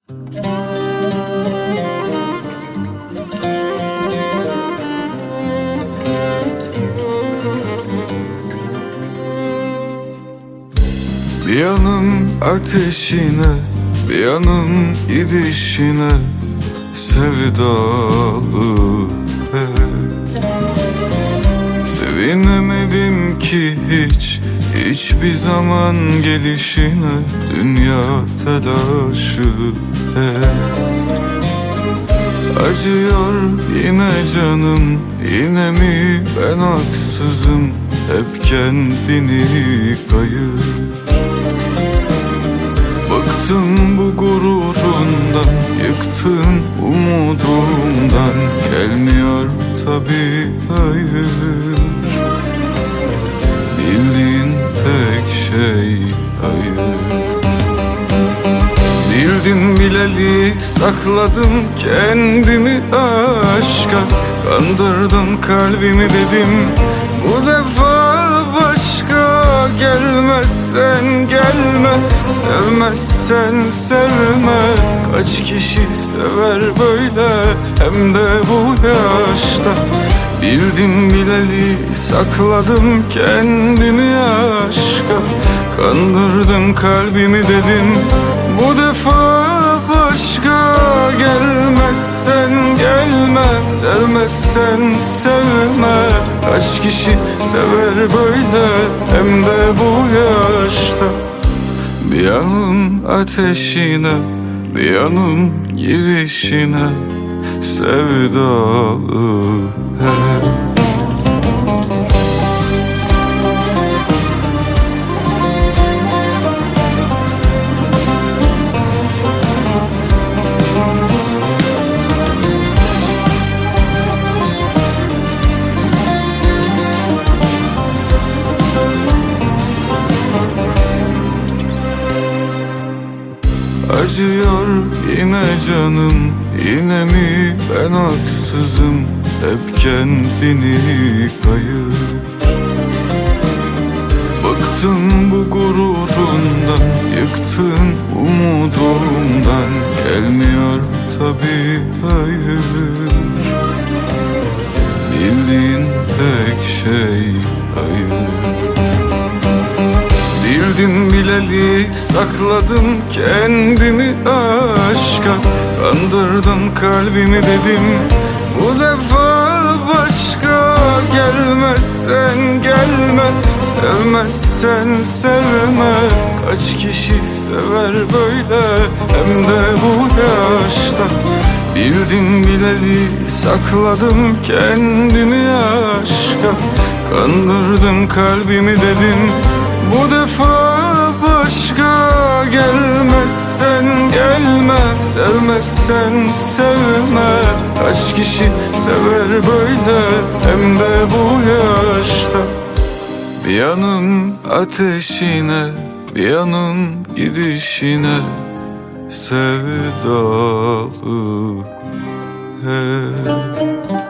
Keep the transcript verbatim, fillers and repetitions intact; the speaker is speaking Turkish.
Bir yanım ateşine, bir yanım gidişine sevdalı hep. Sevinemedim ki hiç, hiçbir zaman gelişine. Dünya telaşı hep. Acıyor yine canım, yine mi ben haksızım? Hep kendini kayır. Bıktım bu gururundan, yıktın umudumdan. Gelmiyor tabi hayır. Bildiğin tek şey hayır. Bildin bileli sakladım kendimi aşka. Kandırdın kalbimi dedim bu defa başka. Gelmezsen gelme, sevmezsen sevme. Kaç kişi sever böyle, hem de bu yaşta. Bildim bileli sakladım kendimi aşka. Kandırdın kalbimi dedim bu defa başka. Gelmezsen gelme, sevmezsen sevme. Kaç kişi sever böyle, hem de bu yaşta. Bir yanım ateşine, bir yanım gidişine sevdalı hep. Acıyor yine canım, yine mi ben haksızım? Hep kendini kayır. Bıktım bu gururundan, yıktın umudumdan. Gelmiyor tabi hayır. Bildiğin tek şey hayır. Bildin bileli sakladım kendimi aşka. Kandırdın kalbimi dedim bu defa başka. Gelmezsen gelme, sevmezsen sevme. Kaç kişi sever böyle, hem de bu yaşta. Bildin bileli sakladım kendimi aşka. Kandırdın kalbimi dedim bu defa başka. Gelmezsen gelme, sevmezsen sevme. Kaç kişi sever böyle, hem de bu yaşta. Bir yanım ateşine, bir yanım gidişine sevdalı hep.